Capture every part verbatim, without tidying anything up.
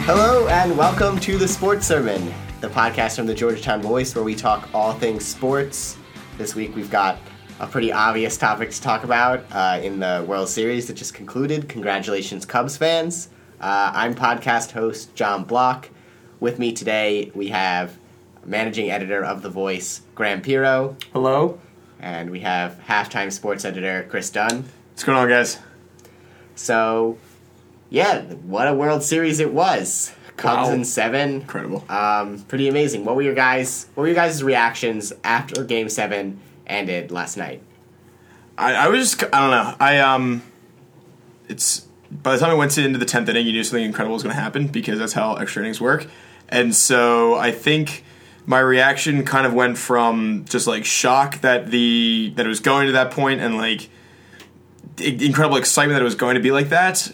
Hello and welcome to the Sports Sermon, the podcast from the Georgetown Voice where we talk all things sports. This week we've got a pretty obvious topic to talk about uh, in the World Series that just concluded. Congratulations, Cubs fans. Uh, I'm podcast host John Block. With me today we have managing editor of The Voice, Graham Pirro. Hello. And we have halftime sports editor Chris Dunn. What's going on, guys? So, yeah, what a World Series it was. Cubs Wow. in seven. Incredible. Um, pretty amazing. What were your guys? What were your guys' reactions after Game Seven ended last night? I, I was just, I don't know. I um, it's by the time I went to, into the tenth inning, you knew something incredible was going to happen because that's how extra innings work. And so I think my reaction kind of went from just like shock that the that it was going to that point and like incredible excitement that it was going to be like that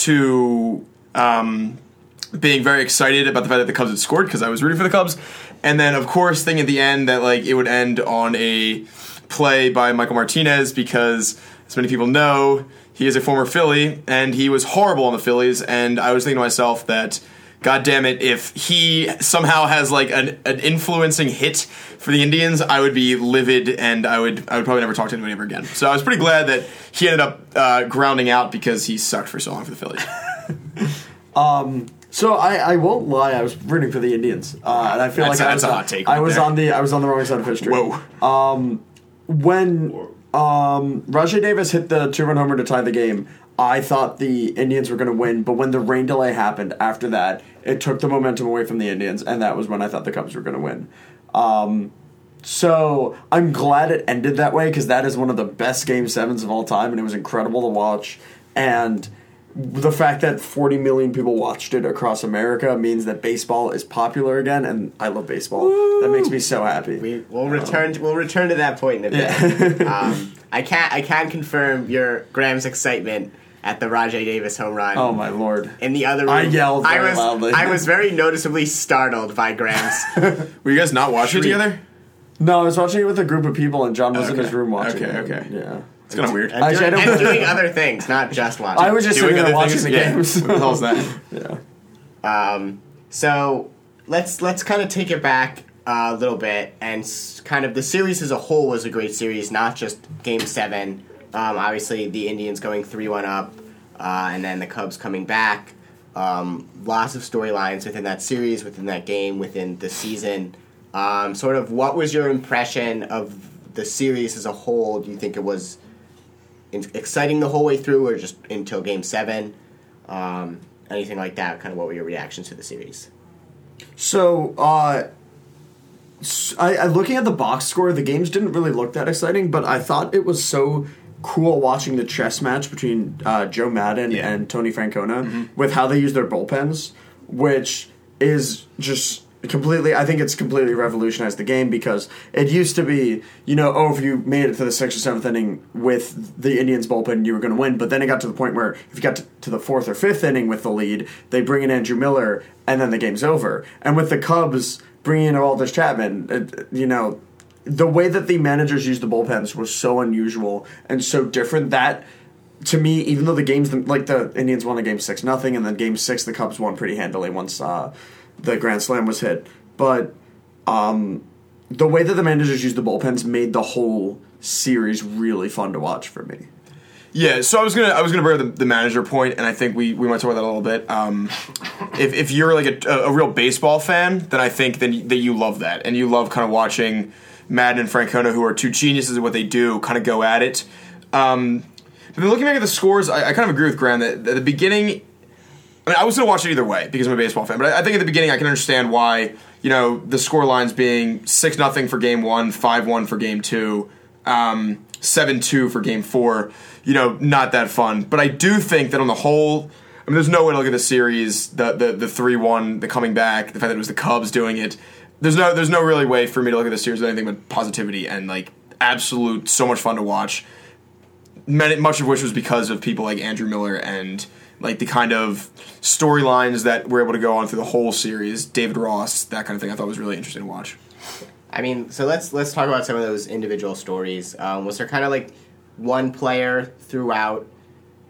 to um, being very excited about the fact that the Cubs had scored because I was rooting for the Cubs. And then, of course, thinking at the end that like it would end on a play by Michael Martinez because, as many people know, he is a former Philly, and he was horrible on the Phillies. And I was thinking to myself that, God damn it, if he somehow has like an, an influencing hit for the Indians, I would be livid, and I would I would probably never talk to anybody ever again. So I was pretty glad that he ended up uh, grounding out because he sucked for so long for the Phillies. um, so I, I won't lie, I was rooting for the Indians, uh, and I feel That's like a- I that's was, a hot take I right was there. on the I was on the wrong side of history. Whoa. Um, when um, Rajai Davis hit the two-run homer to tie the game, I thought the Indians were going to win, but when the rain delay happened after that, it took the momentum away from the Indians, and that was when I thought the Cubs were going to win. Um, so I'm glad it ended that way because that is one of the best Game Sevens of all time, and it was incredible to watch. And the fact that forty million people watched it across America means that baseball is popular again, and I love baseball. Woo! That makes me so happy. We we'll return. To, we'll return to that point in a bit. Yeah. um, I can't. I can confirm your Graham's excitement at the Rajai Davis home run. Oh my lord! In the other room, I yelled very I was, loudly. I was very noticeably startled by Graham's. Were you guys not watching it together? No, I was watching it with a group of people, and John was in Okay. his room watching Okay, it. okay. Yeah. It's kind of weird. and, Actually, I doing, don't- and doing other things, not just watching. I was just Doing sitting there other watching things? the Yeah. games. What the hell's that? Yeah. Um, so let's let's kind of take it back a little bit, and s- kind of the series as a whole was a great series, not just Game Seven. Um, obviously, the Indians going three one up, uh, and then the Cubs coming back. Um, lots of storylines within that series, within that game, within the season. Um, sort of, what was your impression of the series as a whole? Do you think it was in- exciting the whole way through, or just until Game Seven? Um, anything like that? Kind of, what were your reactions to the series? So, uh, s- I, I looking at the box score, the games didn't really look that exciting, but I thought it was so cool watching the chess match between uh, Joe Madden Yeah. and Tony Francona with how they use their bullpens, which is just completely, I think it's completely revolutionized the game because it used to be, you know, oh, if you made it to the sixth or seventh inning with the Indians bullpen, you were going to win. But then it got to the point where if you got to, to the fourth or fifth inning with the lead, they bring in Andrew Miller, and then the game's over. And with the Cubs bringing in Aroldis Chapman, it, you know, the way that the managers used the bullpens was so unusual and so different that, to me, even though the games, like the Indians won the game six nothing, and then game six the Cubs won pretty handily once uh, the grand slam was hit. But um, the way that the managers used the bullpens made the whole series really fun to watch for me. Yeah, so I was gonna I was gonna bring up the, the manager point, and I think we, we might talk about that a little bit. Um, if if you're like a, a real baseball fan, then I think then that you love that, and you love kind of watching Madden and Francona, who are two geniuses at what they do, kind of go at it. Um, but then looking back at the scores, I, I kind of agree with Graham that at the beginning. I mean, I was going to watch it either way because I'm a baseball fan, but I, I think at the beginning I can understand why, you know, the score lines being six nothing for game one, five one for game two, um, seven two for game four, you know, not that fun. But I do think that on the whole, I mean, there's no way to look at the series, the the, the three one, the coming back, the fact that it was the Cubs doing it. There's no there's no really way for me to look at the series with anything but positivity and, like, absolute, so much fun to watch. Many, much of which was because of people like Andrew Miller and like the kind of storylines that were able to go on through the whole series, David Ross, that kind of thing. I thought was really interesting to watch. I mean, so let's let's talk about some of those individual stories. Um, was there kind of like one player throughout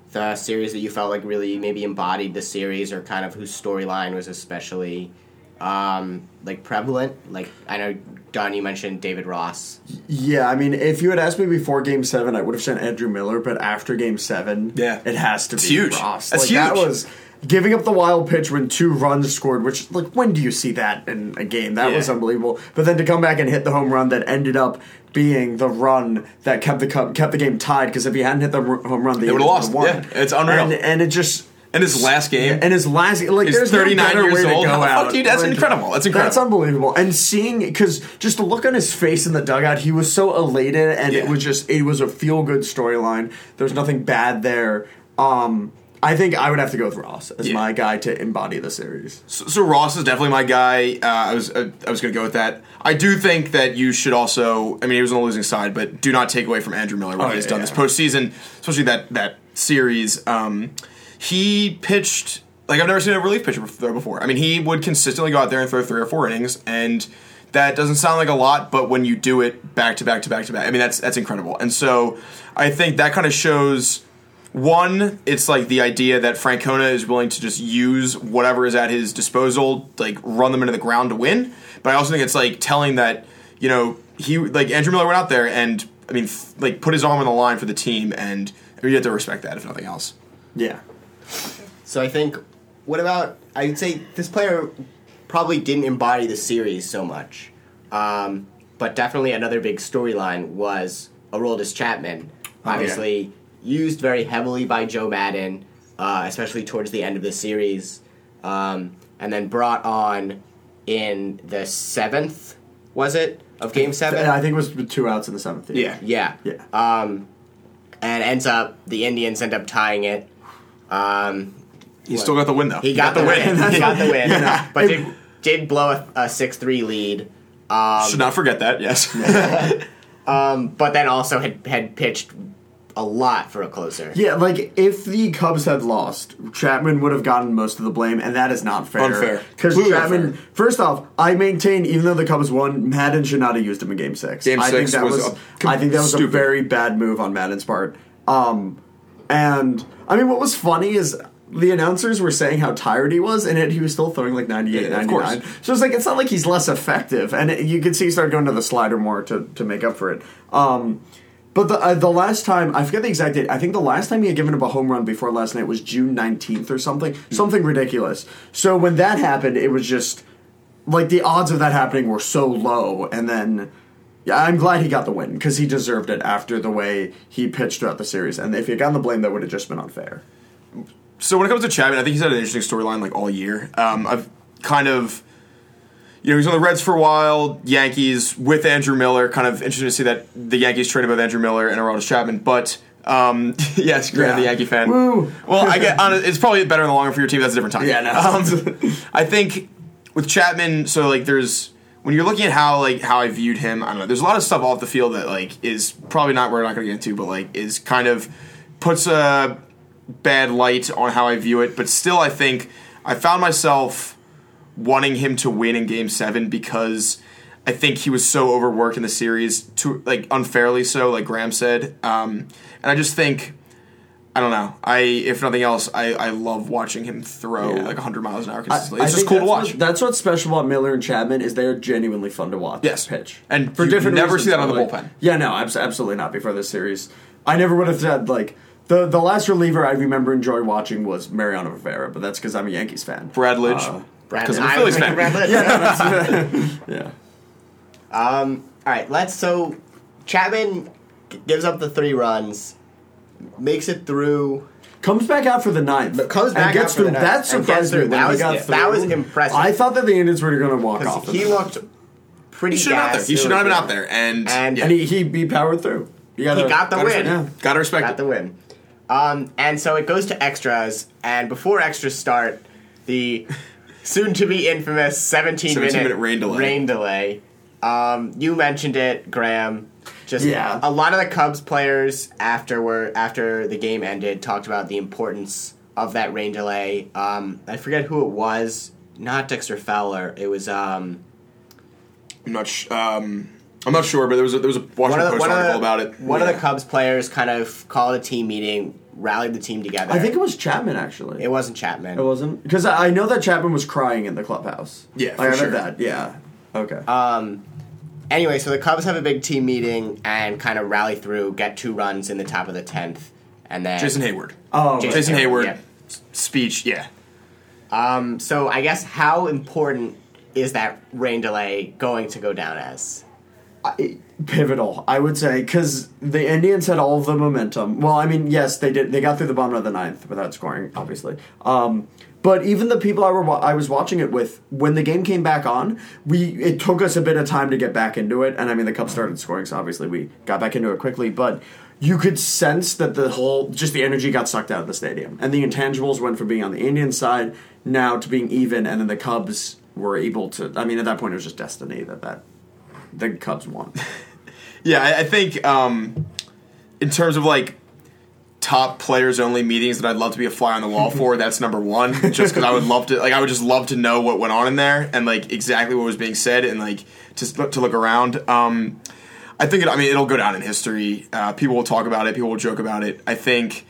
the series that you felt like really maybe embodied the series, or kind of whose storyline was especially um, like prevalent? Like, I know, Don, you mentioned David Ross. Yeah, I mean, if you had asked me before Game Seven, I would have said Andrew Miller. But after Game Seven, yeah. it has to it's be huge. Ross. That's like, huge. That was giving up the wild pitch when two runs scored. Which, like, when do you see that in a game? That yeah. was unbelievable. But then to come back and hit the home run that ended up being the run that kept the kept the game tied. Because if he hadn't hit the home run, they would have lost. Won. Yeah, it's unreal. And, and it just. And his last game. And his last like He's there's thirty-nine no better years way old. to go How the out. fuck, dude? That's Like, incredible. That's incredible. That's unbelievable. And seeing, because just the look on his face in the dugout, he was so elated, and yeah. it was just, it was a feel-good storyline. There's nothing bad there. Um, I think I would have to go with Ross as yeah. my guy to embody the series. So, so Ross is definitely my guy. Uh, I was uh, I was going to go with that. I do think that you should also, I mean, he was on the losing side, but do not take away from Andrew Miller what oh, he's yeah, done yeah. this postseason, especially that, that series. Um, he pitched like I've never seen a relief pitcher throw before. I mean, he would consistently go out there and throw three or four innings, and that doesn't sound like a lot, but when you do it back to back to back to back, I mean, that's that's incredible. And so I think that kind of shows, one, it's like the idea that Francona is willing to just use whatever is at his disposal, like run them into the ground to win. But I also think it's like telling that, you know, he like Andrew Miller went out there and I mean, f- like put his arm on the line for the team, and you have to respect that if nothing else. Yeah. So I think, what about, I'd say this player probably didn't embody the series so much, um, but definitely another big storyline was Aroldis Chapman. Oh, Obviously, yeah. used very heavily by Joe Madden, uh, especially towards the end of the series, um, and then brought on in the seventh, was it, of Game seven? I think it was with two outs in the seventh. Yeah. Yeah. Yeah. Um, and ends up, the Indians end up tying it. Um, He still got the win, though. He got, the win. He got the win. But did, did blow a, a six three lead. Um, Should not forget that, yes. um, but then also had, had pitched a lot for a closer. Yeah, like, if the Cubs had lost, Chapman would have gotten most of the blame, and that is not fair. Unfair. Because Completely Chapman, unfair. first off, I maintain, even though the Cubs won, Madden should not have used him in Game Six. Game I six think that was was, a- I think that was stupid. a very bad move on Madden's part. Um, and, I mean, what was funny is the announcers were saying how tired he was, and yet he was still throwing like ninety-eight, Yeah, of course. ninety-nine. So it's like, it's not like he's less effective. And it, you could see he started going to the slider more to, to make up for it. Um, But the uh, the last time, I forget the exact date, I think the last time he had given up a home run before last night was June nineteenth or something. Something ridiculous. So when that happened, it was just, like, the odds of that happening were so low. And then, yeah, I'm glad he got the win, because he deserved it after the way he pitched throughout the series. And if he had gotten the blame, that would have just been unfair. So when it comes to Chapman, I think he's had an interesting storyline like all year. Um, I've kind of, you know, he's on the Reds for a while, Yankees with Andrew Miller. Kind of interesting to see that the Yankees traded both Andrew Miller and Aroldis Chapman. But um, yes, Grant, Yeah. the Yankee fan. Woo. Well, I get on. It's probably better in the long run for your team. That's a different time. Yeah, no. Um, I think with Chapman, so like there's when you're looking at how like how I viewed him, I don't know. There's a lot of stuff off the field that like is probably not we're not going to get into, but like is kind of puts a bad light on how I view it. But still, I think I found myself wanting him to win in Game Seven because I think he was so overworked in the series, to like unfairly so, like Graham said. Um, and I just think, I don't know. I if nothing else, I, I love watching him throw Yeah. like one hundred miles an hour I- consistently. I It's just think cool to that's watch. What, that's what's special about Miller and Chapman is they're genuinely fun to watch. Yes. pitch And you never see that on the like- bullpen. Yeah, no, abs- absolutely not. Before this series, I never would have said like the the last reliever I remember enjoying watching was Mariano Rivera, but that's because I'm a Yankees fan. Brad Lidge. Uh, Brad, Because I'm a I Phillies was fan. Brad Lidge. yeah, Um, all right, let's. So Chapman g- gives up the three runs, makes it through. comes back out for the ninth. But comes and back gets out for through. the That ninth and surprised gets me through. when That he was- got yeah, through. that was impressive. I thought that the Indians were going to walk off. Because he the looked pretty. He should have been out there. gassed. He should not have been It out there. And, And- yeah. and he, he he powered through. You gotta, He got the gotta win. respect- yeah. Gotta respect got it. the win. Um, and so it goes to extras, and before extras start, the soon-to-be infamous seventeen-minute seventeen minute rain delay. Rain delay. Um, you mentioned it, Graham. Just Yeah. a lot of the Cubs players after were after the game ended talked about the importance of that rain delay. Um, I forget who it was. Not Dexter Fowler. It was um, I'm not. Sh- um, I'm not sure, but there was a, there was a one Washington of the, Post one of article the, about it. One of Yeah. the Cubs players kind of called a team meeting rallied the team together. I think it was Chapman, actually. It wasn't Chapman. It wasn't? Because I I know that Chapman was crying in the clubhouse. Yeah, for like, I sure. read that, yeah. Okay. Um, anyway, so the Cubs have a big team meeting and kind of rally through, get two runs in the top of the tenth, and then Jason Hayward. oh, Jason Jason Hayward. yeah. Speech, yeah. Um, so I guess how important is that rain delay going to go down as? I- pivotal, I would say, because the Indians had all of the momentum. Well, I mean, yes, they did. They got through the bottom of the ninth without scoring, obviously. Um, but even the people I were wa- I was watching it with, when the game came back on, we it took us a bit of time to get back into it. And I mean, the Cubs started scoring, so obviously we got back into it quickly. But you could sense that the whole, just the energy got sucked out of the stadium, and the intangibles went from being on the Indian side now to being even, and then the Cubs were able to. I mean, at that point, it was just destiny that that the Cubs won. Yeah, I, I think um, in terms of like top players only meetings that I'd love to be a fly on the wall for, that's number one. Just because I would love to, like, I would just love to know what went on in there and like exactly what was being said and like just to look around. Um, I think it, I mean it'll go down in history. Uh, people will talk about it. People will joke about it. I think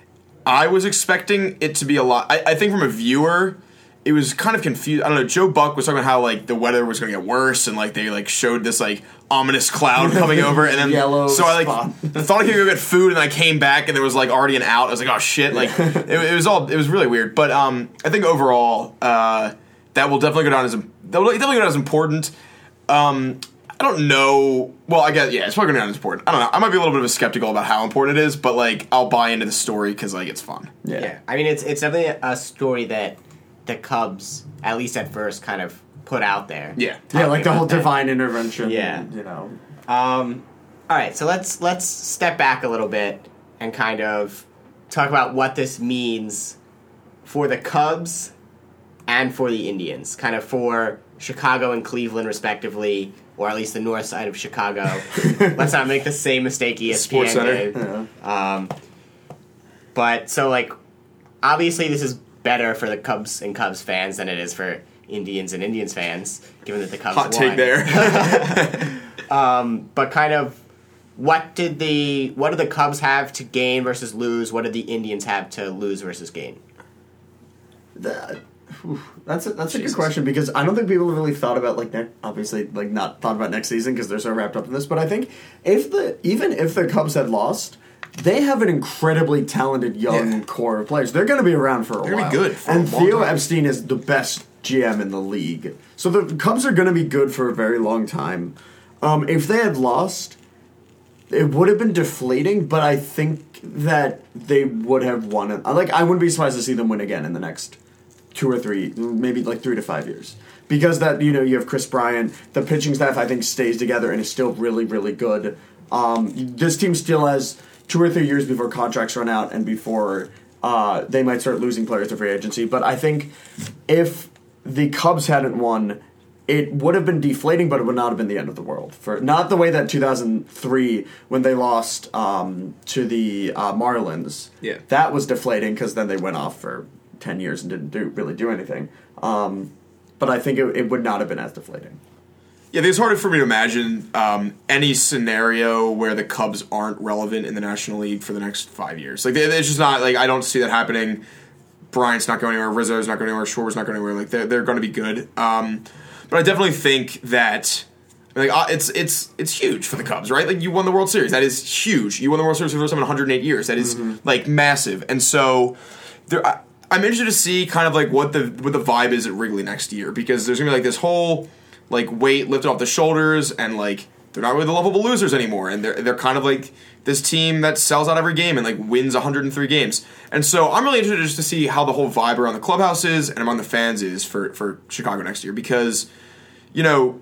I was expecting it to be a lot. I, I think from a viewer, it was kind of confused. I don't know. Joe Buck was talking about how like the weather was going to get worse, and like they like showed this like ominous cloud coming over, and then Yellow so I like spot. thought I could go get food, and I came back, and there was like already an out. I was like, oh shit! Like it, it was all it was really weird. But um, I think overall uh, that will definitely go down as that will definitely go down as important. Um, I don't know. Well, I guess yeah, it's probably going to be as important. I don't know. I might be a little bit of a skeptical about how important it is, but like I'll buy into the story because like it's fun. Yeah. Yeah, I mean it's it's definitely a story that the Cubs, at least at first, kind of put out there. Yeah. Yeah, like the whole about that. divine intervention. Yeah. You know. Um, all right, so let's let's step back a little bit and kind of talk about what this means for the Cubs and for the Indians, kind of for Chicago and Cleveland, respectively, or at least the north side of Chicago. Let's not make the same mistake E S P N Sports Center. did. Yeah. Um, but so, like, obviously, this is better for the Cubs and Cubs fans than it is for Indians and Indians fans, given that the Cubs Hot won. take there. Um, but kind of, what did the what do the Cubs have to gain versus lose? What did the Indians have to lose versus gain? That, whew, that's a, that's a good Jesus. question, because I don't think people have really thought about like ne- obviously like not thought about next season because they're so wrapped up in this. But I think if the even if the Cubs had lost, they have an incredibly talented young Yeah. core of players. They're going to be around for a They're gonna while. be good for and a long Theo time. Epstein is the best G M in the league, so the Cubs are going to be good for a very long time. Um, if they had lost, it would have been deflating, but I think that they would have won it. Like, I wouldn't be surprised to see them win again in the next two or three, maybe like three to five years. Because that, you know, you have Chris Bryant, the pitching staff I think stays together and is still really, really good. Um, this team still has two or three years before contracts run out and before uh, they might start losing players to free agency. But I think if the Cubs hadn't won, it would have been deflating, but it would not have been the end of the world. For not the way that two thousand three, when they lost um, to the uh, Marlins, Yeah. that was deflating because then they went off for ten years and didn't do really do anything. Um, but I think it, it would not have been as deflating. Yeah, it's hard for me to imagine um, any scenario where the Cubs aren't relevant in the National League for the next five years. Like, they- it's just not, like, I don't see that happening. Bryant's not going anywhere, Rizzo's not going anywhere, Shore's not going anywhere. Like, they're, they're going to be good. Um, but I definitely think that, like, uh, it's it's it's huge for the Cubs, right? Like, you won the World Series. That is huge. You won the World Series for the first time in one hundred eight years. That is, mm-hmm. like, massive. And so, there, I, I'm interested to see kind of, like, what the what the vibe is at Wrigley next year. Because there's going to be, like, this whole, like, weight lifted off the shoulders, and, like, they're not really the lovable losers anymore, and they're they're kind of like this team that sells out every game and like wins one hundred three games. And so I'm really interested just to see how the whole vibe around the clubhouse is and among the fans is for, for Chicago next year, because, you know,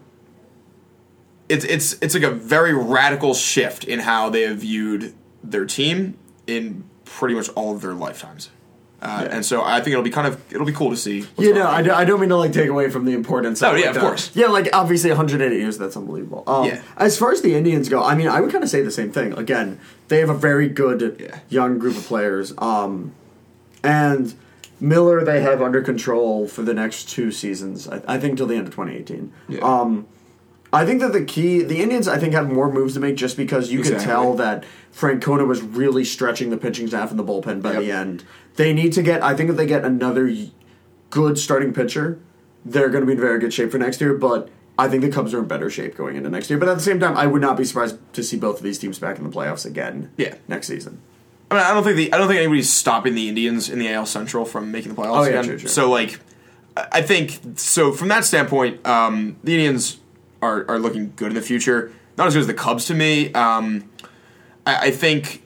it's it's it's like a very radical shift in how they have viewed their team in pretty much all of their lifetimes. Uh, Yeah. And so I think it'll be kind of it'll be cool to see. what's You going know, on. I, do, I don't mean to like take away from the importance. Oh, of yeah, like, of the- course. Yeah, like obviously one hundred eighty years. That's unbelievable. Um, Yeah. As far as the Indians go, I mean, I would kind of say the same thing. Again, they have a very good Yeah. young group of players, um, and Miller they have under control for the next two seasons. I, I think till the end of twenty eighteen. Yeah. Um, I think that the key, the Indians, I think, have more moves to make just because you Exactly. could tell that Francona was really stretching the pitching staff in the bullpen by Yep. the end. They need to get, I think if they get another y- good starting pitcher, they're going to be in very good shape for next year, but I think the Cubs are in better shape going into next year. But at the same time, I would not be surprised to see both of these teams back in the playoffs again Yeah. next season. I mean, I don't think the I don't think anybody's stopping the Indians in the A L Central from making the playoffs Oh, yeah, again. true, true. So like, I I think so from that standpoint, um, the Indians are are looking good in the future. Not as good as the Cubs to me. Um, I, I think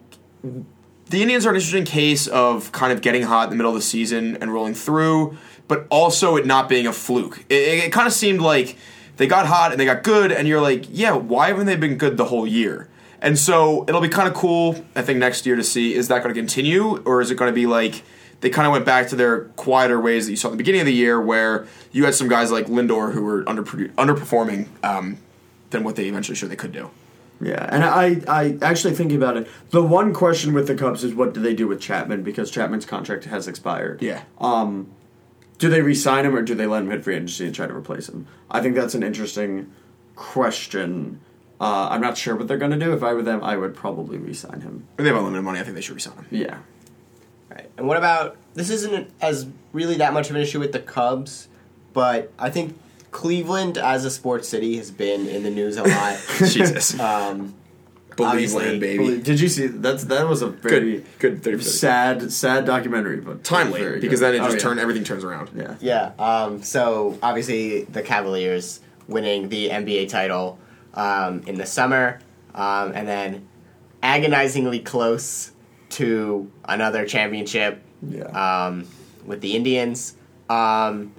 the Indians are an interesting case of kind of getting hot in the middle of the season and rolling through, but also it not being a fluke. It, it, it kind of seemed like they got hot and they got good, and you're like, yeah, why haven't they been good the whole year? And so it'll be kind of cool, I think, next year to see, is that going to continue, or is it going to be like they kind of went back to their quieter ways that you saw at the beginning of the year, where you had some guys like Lindor who were underprodu- underperforming um, than what they eventually showed they could do. Yeah, and I, I actually thinking about it, the one question with the Cubs is what do they do with Chapman, because Chapman's contract has expired. Yeah. Um, do they re-sign him or do they let him hit free agency and try to replace him? I think that's an interesting question. Uh, I'm not sure what they're going to do. If I were them, I would probably re-sign him. If they have unlimited money, I think they should resign him. Yeah. Right. And what about this? Isn't as really that much of an issue with the Cubs, but I think Cleveland as a sports city has been in the news a lot. Jesus. Um, Believe obviously, land, baby. Did you see that's that was a very Good, good thirty percent. sad sad documentary, but Timely, very because good. then it Oh, just yeah. turn everything turns around. Yeah. Yeah. Um, so obviously the Cavaliers winning the N B A title um, in the summer, um, and then agonizingly close to another championship Yeah. um, with the Indians. Um,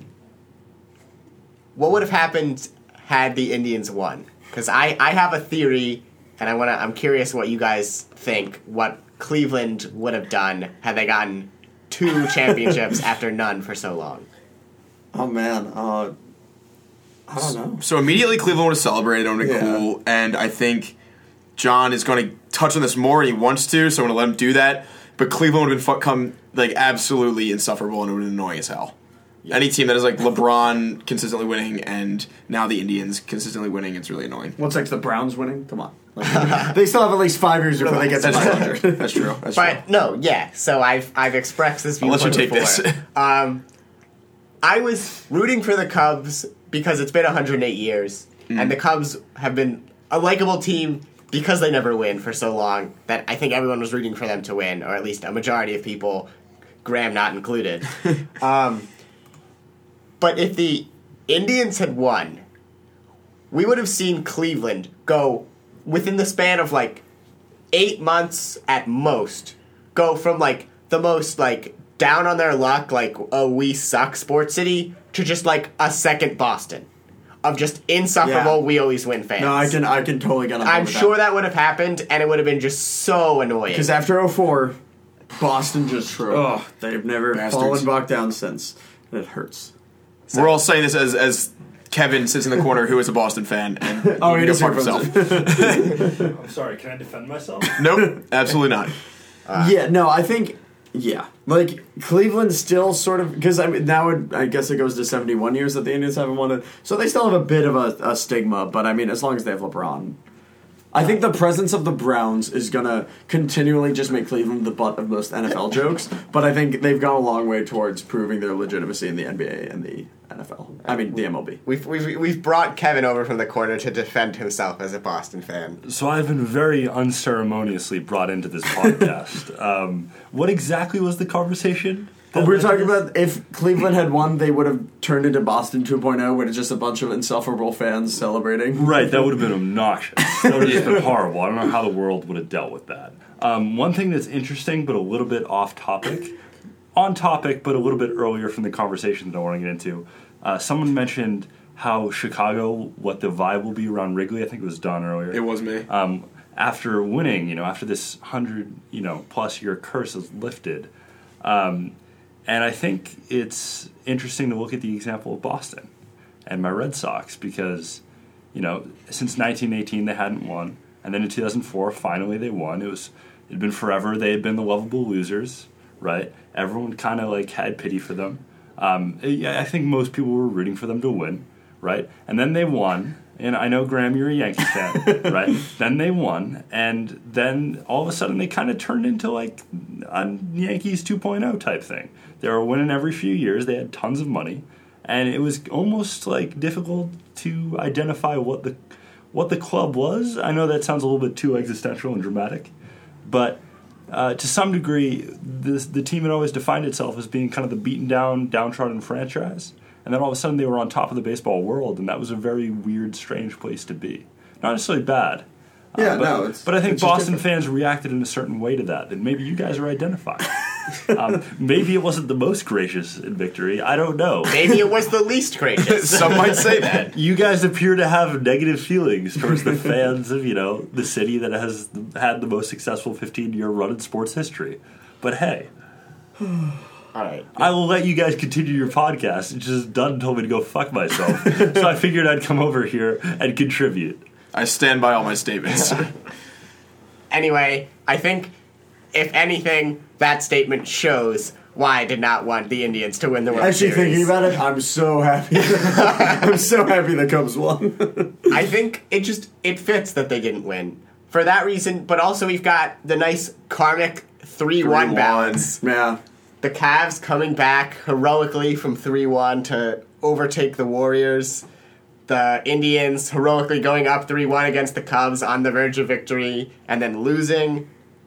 what would have happened had the Indians won? Because I, I have a theory, and I wanna I'm curious what you guys think. What Cleveland would have done had they gotten two championships after none for so long. Oh man. Uh, I don't know. So immediately Cleveland would have celebrated, it would have been Yeah. cool, and I think John is going to touch on this more, and he wants to, so I'm going to let him do that. But Cleveland would have been fu- come like absolutely insufferable, and it would have been annoying as hell. Any team that is like LeBron consistently winning, and now the Indians consistently winning, it's really annoying. What's next? The Browns winning? Come on. Like, they still have at least five years before they get to That's five true. hundred. That's true. That's But true. no, yeah. So I've I've expressed this I'll let viewpoint you take before. this. Um, I was rooting for the Cubs because it's been one hundred eight years, Mm. and the Cubs have been a likable team because they never win for so long that I think everyone was rooting for them to win, or at least a majority of people, Graham not included. um, but if the Indians had won, we would have seen Cleveland go within the span of like eight months at most, go from like the most like down on their luck, like, oh, we suck sports city, to just like a second Boston of just insufferable, Yeah. we always win fans. No, I can I can totally get on board I'm with sure that would have happened, and it would have been just so annoying. Because after oh four, Boston just oh, they've never Bastards. fallen back down since. And it hurts. We're all saying this as as Kevin sits in the corner who is a Boston fan, and Oh, he he can just go fuck himself. I'm sorry, can I defend myself? Nope, absolutely not. yeah, no, I think yeah, like Cleveland still sort of because I mean now it, I guess it goes to seventy-one years that the Indians haven't won it, so they still have a bit of a, a stigma. But I mean, as long as they have LeBron. I think the presence of the Browns is going to continually just make Cleveland the butt of most N F L jokes, but I think they've gone a long way towards proving their legitimacy in the N B A and the N F L. I mean, the M L B. We've, we've, we've brought Kevin over from the corner to defend himself as a Boston fan. So I've been very unceremoniously brought into this podcast. um, what exactly was the conversation? We were talking about if Cleveland had won, they would have turned into Boston two point oh, with just a bunch of insufferable fans celebrating. Right, that would have been obnoxious. That would have just been horrible. I don't know how the world would have dealt with that. Um, one thing that's interesting, but a little bit off topic, on topic, but a little bit earlier from the conversation that I want to get into, uh, someone mentioned how Chicago, what the vibe will be around Wrigley. I think it was Don earlier. It was me. Um, after winning, you know, after this hundred, you know, plus year curse is lifted. Um, And I think it's interesting to look at the example of Boston and my Red Sox because, you know, since nineteen eighteen they hadn't won, and then in two thousand four finally they won. It was it had been forever. They had been the lovable losers, right? Everyone kind of like had pity for them. Um, yeah, I think most people were rooting for them to win, right? And then they won, And I know, Graham, you're a Yankees fan, right? Then they won, and then all of a sudden they kind of turned into like a Yankees two point oh type thing. They were winning every few years. They had tons of money, and it was almost like difficult to identify what the what the club was. I know that sounds a little bit too existential and dramatic, but uh, to some degree, this, the team had always defined itself as being kind of the beaten down, downtrodden franchise. And then all of a sudden they were on top of the baseball world, and that was a very weird, strange place to be. Not necessarily bad. Yeah, uh, but, no, it's, but I think it's just Boston different. fans reacted in a certain way to that, and maybe you guys are identifying. um, maybe it wasn't the most gracious in victory. I don't know. Maybe it was the least gracious. Some might say that. You guys appear to have negative feelings towards the fans of, you know, the city that has had the most successful fifteen-year run in sports history. But hey... All right. I will let you guys continue your podcast. It's just Dunn told me to go fuck myself. So I figured I'd come over here and contribute. I stand by all my statements. Anyway, I think, if anything, that statement shows why I did not want the Indians to win the World Actually, Series. thinking about it, I'm so happy. I'm so happy the Cubs won. I think it just it fits that they didn't win for that reason, but also we've got the nice karmic three one three one. balance. Yeah. The Cavs coming back heroically from three one to overtake the Warriors. The Indians heroically going up three one against the Cubs on the verge of victory and then losing.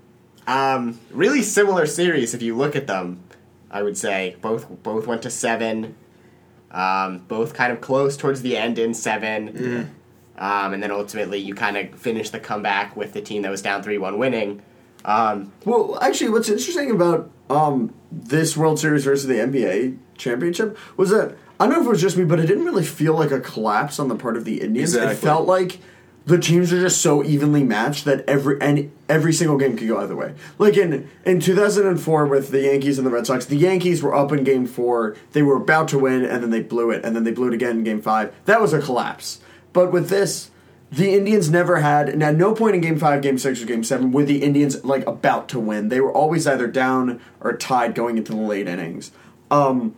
Um, really similar series if you look at them, I would say. Both both went to seven. Um, both kind of close towards the end in seven. Mm. Um, and then ultimately you kind of finish the comeback with the team that was down three one winning. Um, Well, actually, what's interesting about um, this World Series versus the N B A championship was that, I don't know if it was just me, but it didn't really feel like a collapse on the part of the Indians. Exactly. It felt like the teams are just so evenly matched that every and every single game could go either way. Like in, in two thousand four with the Yankees and the Red Sox, the Yankees were up in game four, they were about to win, and then they blew it, and then they blew it again in game five. That was a collapse. But with this, the Indians never had, and at no point in Game Five, Game Six, or Game Seven were the Indians like about to win. They were always either down or tied going into the late innings. Um,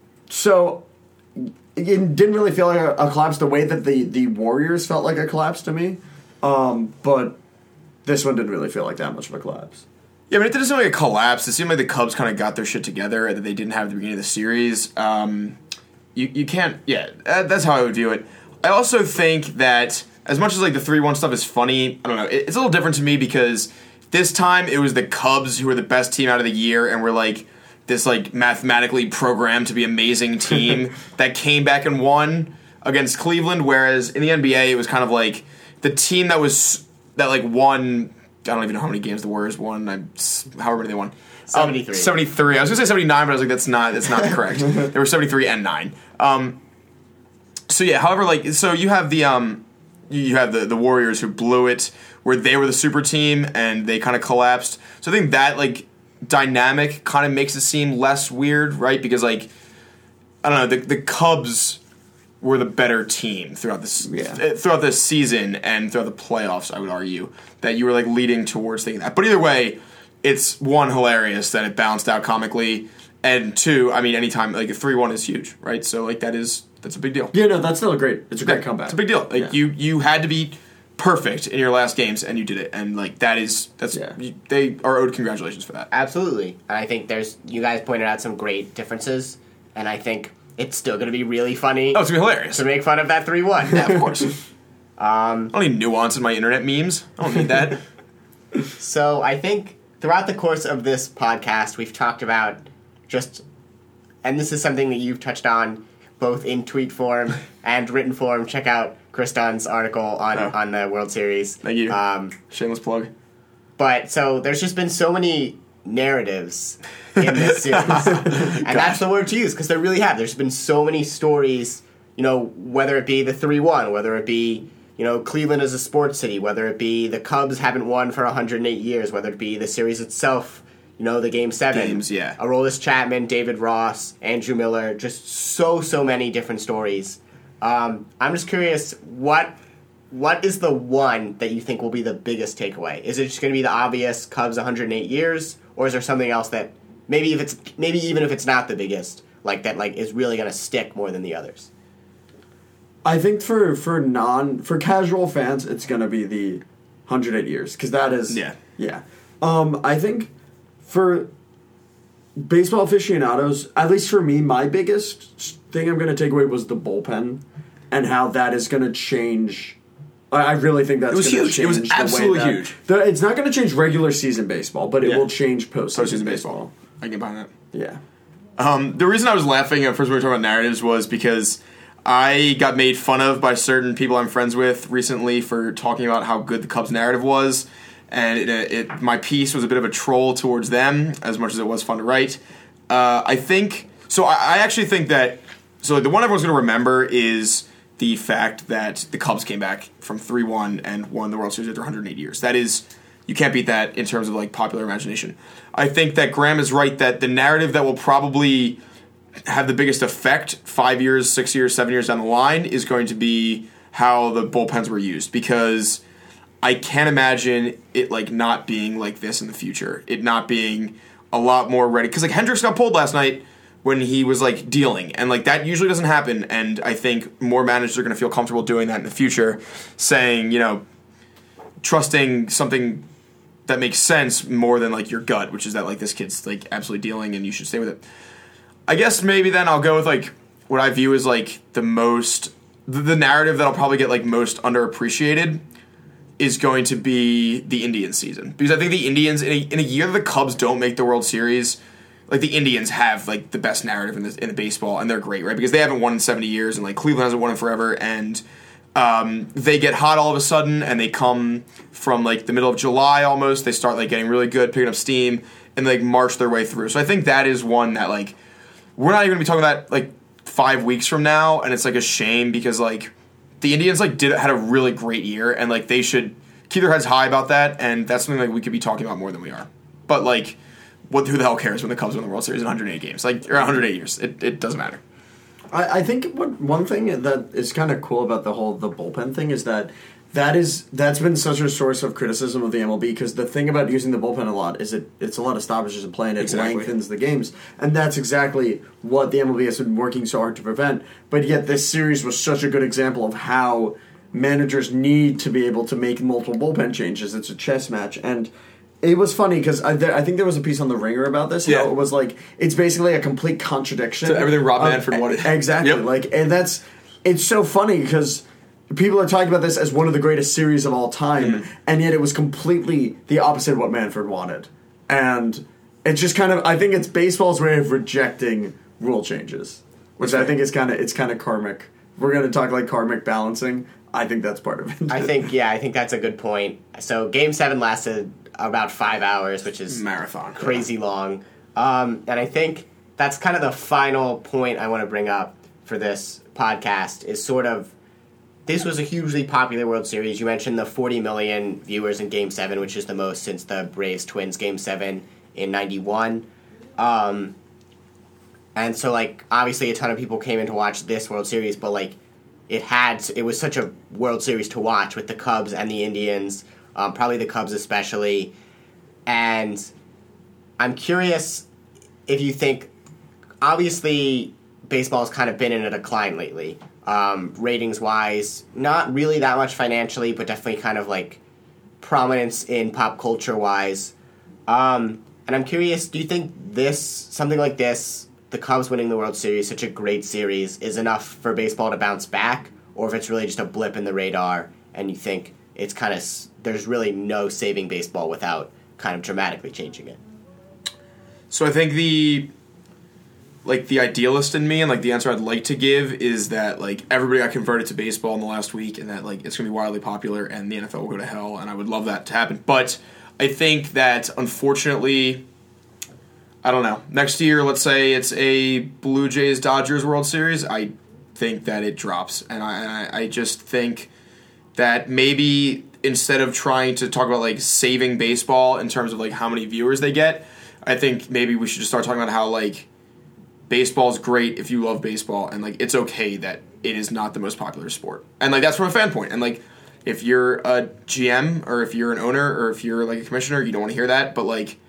so it didn't really feel like a, a collapse the way that the the Warriors felt like a collapse to me. Um, but this one didn't really feel like that much of a collapse. Yeah, but it didn't seem like a collapse. It seemed like the Cubs kind of got their shit together that they didn't have at the beginning of the series. Um, you you can't, yeah, that's how I would view it. I also think that as much as like the three one stuff is funny, I don't know, it's a little different to me because this time it was the Cubs who were the best team out of the year and were like this like mathematically programmed to be amazing team that came back and won against Cleveland, whereas in the N B A it was kind of like the team that was that like won, I don't even know how many games the Warriors won, I, however many they won. seventy-three. Um, seventy-three. I was going to say seventy-nine, but I was like, that's not that's not correct. They were seventy-three and nine. Um, so yeah, however, like, so you have the um, you have the, the Warriors who blew it, where they were the super team and they kind of collapsed. So I think that like dynamic kind of makes it seem less weird, right? Because like I don't know, the the Cubs were the better team throughout this Yeah. throughout this season and throughout the playoffs. I would argue that you were like leading towards thinking that. But either way, it's one hilarious that it balanced out comically, and two, I mean, anytime like a three one is huge, right? So like that is that's a big deal. Yeah, no, that's still a great. It's a great Yeah, comeback. It's a big deal. Like Yeah. you, you had to be perfect in your last games, and you did it. And like that is that's Yeah. you, they are owed congratulations for that. Absolutely. And I think there's, you guys pointed out some great differences, and I think it's still going to be really funny Oh, it's gonna be hilarious. to make fun of that three one. Yeah, of course. um, I don't need nuance in my internet memes. I don't need that. So I think throughout the course of this podcast, we've talked about just, and this is something that you've touched on both in tweet form and written form. Check out Chris Dunn's article on, Oh. on the World Series. Thank you. Um, Shameless plug. but so there's just been so many narratives in this series. And that's the word to use, because there really have. There's been so many stories, you know, whether it be the three one, whether it be, you know, Cleveland as a sports city, whether it be the Cubs haven't won for one hundred eight years, whether it be the series itself, you know, the Game seven. Games, yeah. Aroldis Chapman, David Ross, Andrew Miller, just so, so many different stories. Um, I'm just curious, what what is the one that you think will be the biggest takeaway? Is it just going to be the obvious Cubs one hundred eight years, or is there something else that maybe if it's maybe even if it's not the biggest, like that like is really going to stick more than the others? I think for for non for casual fans, it's gonna be the one hundred eight years because that is Yeah. yeah. Um, I think for baseball aficionados, at least for me, my biggest thing I'm gonna take away was the bullpen and how that is gonna change. I I really think that's It was gonna huge. It was change the way absolutely that- huge. the- it's not going to change regular season baseball, but it Yeah. will change postseason, Postseason baseball. baseball. I can get behind that. Yeah. Um, the reason I was laughing at first when we were talking about narratives was because I got made fun of by certain people I'm friends with recently for talking about how good the Cubs narrative was, and it, it my piece was a bit of a troll towards them as much as it was fun to write. Uh, I think so. I, I actually think that so the one everyone's going to remember is the fact that the Cubs came back from three one and won the World Series after one hundred eight years. That is, you can't beat that in terms of like popular imagination. I think that Graham is right that the narrative that will probably have the biggest effect five years, six years, seven years down the line is going to be how the bullpens were used, because I can't imagine it like not being like this in the future. It not being a lot more ready, because like Hendricks got pulled last night when he was like dealing, and like that usually doesn't happen. And I think more managers are going to feel comfortable doing that in the future, saying, you know, trusting something that makes sense more than like your gut, which is that like this kid's like absolutely dealing and you should stay with it. I guess maybe then I'll go with like what I view as like the most the, the narrative that'll probably get like most underappreciated is going to be the Indians season, because I think the Indians in a, in a year that the Cubs don't make the World Series, like the Indians have like the best narrative in the in the baseball, and they're great, right? Because they haven't won in seventy years, and like Cleveland hasn't won in forever, and um, they get hot all of a sudden, and they come from like the middle of July almost. They start like getting really good, picking up steam, and like march their way through. So I think that is one that like we're not even going to be talking about like five weeks from now, and it's like a shame because like the Indians like did had a really great year, and like they should keep their heads high about that, and that's something like we could be talking about more than we are. But like, what who the hell cares when the Cubs win the World Series in one hundred eight games, like or one hundred eight years? It it doesn't matter. I, I think what one thing that is kind of cool about the whole the bullpen thing is that that is that's been such a source of criticism of the M L B, because the thing about using the bullpen a lot is it it's a lot of stoppages in play and it Exactly. lengthens the games, and that's exactly what the M L B has been working so hard to prevent. But yet this series was such a good example of how managers need to be able to make multiple bullpen changes. It's a chess match, and it was funny because I, there, I think there was a piece on The Ringer about this. Yeah. How it was like it's basically a complete contradiction To everything Rob of- Manfred wanted. Exactly, Yep. like, and that's it's so funny because people are talking about this as one of the greatest series of all time, Mm-hmm. and yet it was completely the opposite of what Manfred wanted. And it's just kind of, I think it's baseball's way of rejecting rule changes, which I think is kind of, it's kind of karmic. We're going to talk like karmic balancing. I think that's part of it. I think, yeah, I think that's a good point. So Game seven lasted about five hours, which is Marathon. crazy long. Um, and I think that's kind of the final point I want to bring up for this podcast is sort of, this was a hugely popular World Series. You mentioned the forty million viewers in Game seven, which is the most since the Braves-Twins Game seven in ninety-one. Um, and so, like, obviously a ton of people came in to watch this World Series, but, like, it had, it was such a World Series to watch with the Cubs and the Indians, um, probably the Cubs especially. And I'm curious if you think, obviously, baseball's kind of been in a decline lately. Um, ratings-wise, not really that much financially, but definitely kind of like prominence in pop culture-wise. Um, and I'm curious, do you think this, something like this, the Cubs winning the World Series, such a great series, is enough for baseball to bounce back? Or if it's really just a blip in the radar and you think it's kind of, there's really no saving baseball without kind of dramatically changing it? So I think the like the idealist in me and like the answer I'd like to give is that like everybody got converted to baseball in the last week, and that like it's going to be wildly popular and the N F L will go to hell, and I would love that to happen. But I think that unfortunately, I don't know, next year, let's say it's a Blue Jays Dodgers World Series, I think that it drops, and I and I, I just think that maybe instead of trying to talk about like saving baseball in terms of like how many viewers they get, I think maybe we should just start talking about how like baseball is great if you love baseball, and like it's okay that it is not the most popular sport, and like that's from a fan point. And like if you're a G M or if you're an owner or if you're like a commissioner, you don't want to hear that. But like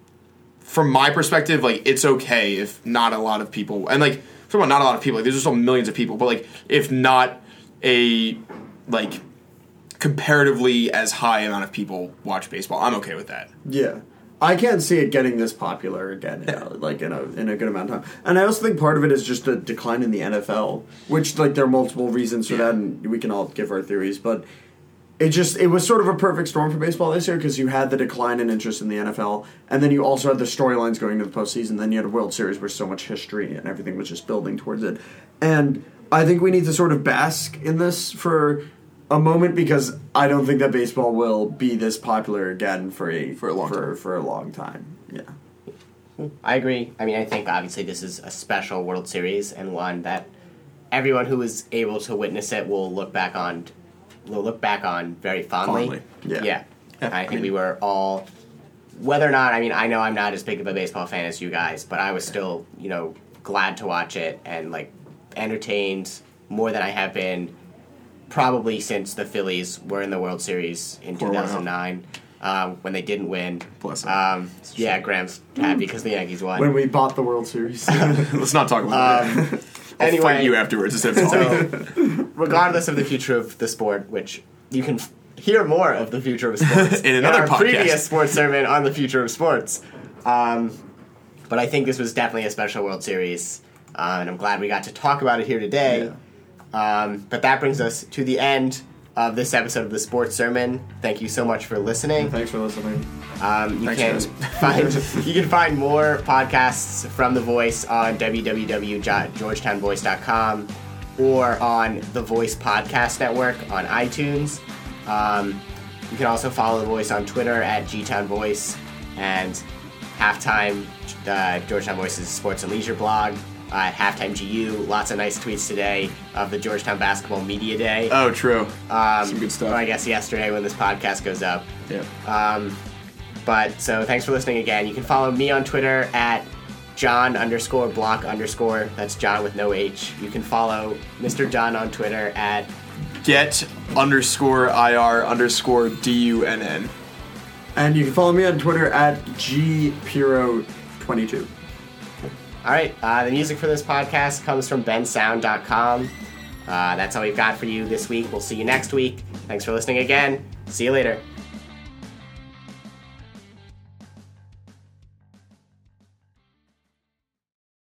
from my perspective, like it's okay if not a lot of people, and like talking about not a lot of people, like there's just still millions of people, but like if not a like comparatively as high amount of people watch baseball. I'm okay with that. Yeah. I can't see it getting this popular again, you know, like in a in a good amount of time. And I also think part of it is just the decline in the N F L, which like there are multiple reasons for that, and we can all give our theories. But it just it was sort of a perfect storm for baseball this year because you had the decline in interest in the N F L, and then you also had the storylines going into the postseason. Then you had a World Series where so much history and everything was just building towards it. And I think we need to sort of bask in this for a moment because I don't think that baseball will be this popular again for a For a long for, time. for a long time. Yeah. I agree. I mean, I think obviously this is a special World Series and one that everyone who was able to witness it will look back on will look back on very fondly. Fondly. Yeah. Yeah. Yeah, I think I mean- we were all, whether or not, I mean, I know I'm not as big of a baseball fan as you guys, but I was still, you know, glad to watch it and, like, entertained more than I have been probably since the Phillies were in the World Series in Pour two one out. thousand nine um, when they didn't win. Bless him. Um, yeah, Graham's happy because the Yankees won. When we bought the World Series. Let's not talk about that. I'll anyway- fight you afterwards instead of talking. So, regardless of the future of the sport, which you can f- hear more of the future of sports In another our podcast. previous sports sermon on the future of sports. Um, but I think this was definitely a special World Series, uh, and I'm glad we got to talk about it here today. Um, but that brings us to the end of this episode of the Sports Sermon. Thank you so much for listening. Thanks for listening. Um, you Thanks, can guys. find you can find more podcasts from The Voice on w w w dot georgetown voice dot com or on the Voice Podcast Network on iTunes. Um, you can also follow The Voice on Twitter at gtownvoice and Halftime, uh, Georgetown Voice's sports and leisure blog. Uh, at Halftime G U, lots of nice tweets today of the Georgetown Basketball Media Day. Oh, true. Um, Some good stuff. Or I guess yesterday when this podcast goes up. Yeah. Um, but so thanks for listening again. You can follow me on Twitter at John underscore block underscore. That's John with no H. You can follow Mister John on Twitter at Get underscore I R underscore D U N N. And you can follow me on Twitter at G Piro twenty-two. All right, uh, the music for this podcast comes from ben sound dot com. Uh, that's all we've got for you this week. We'll see you next week. Thanks for listening again. See you later.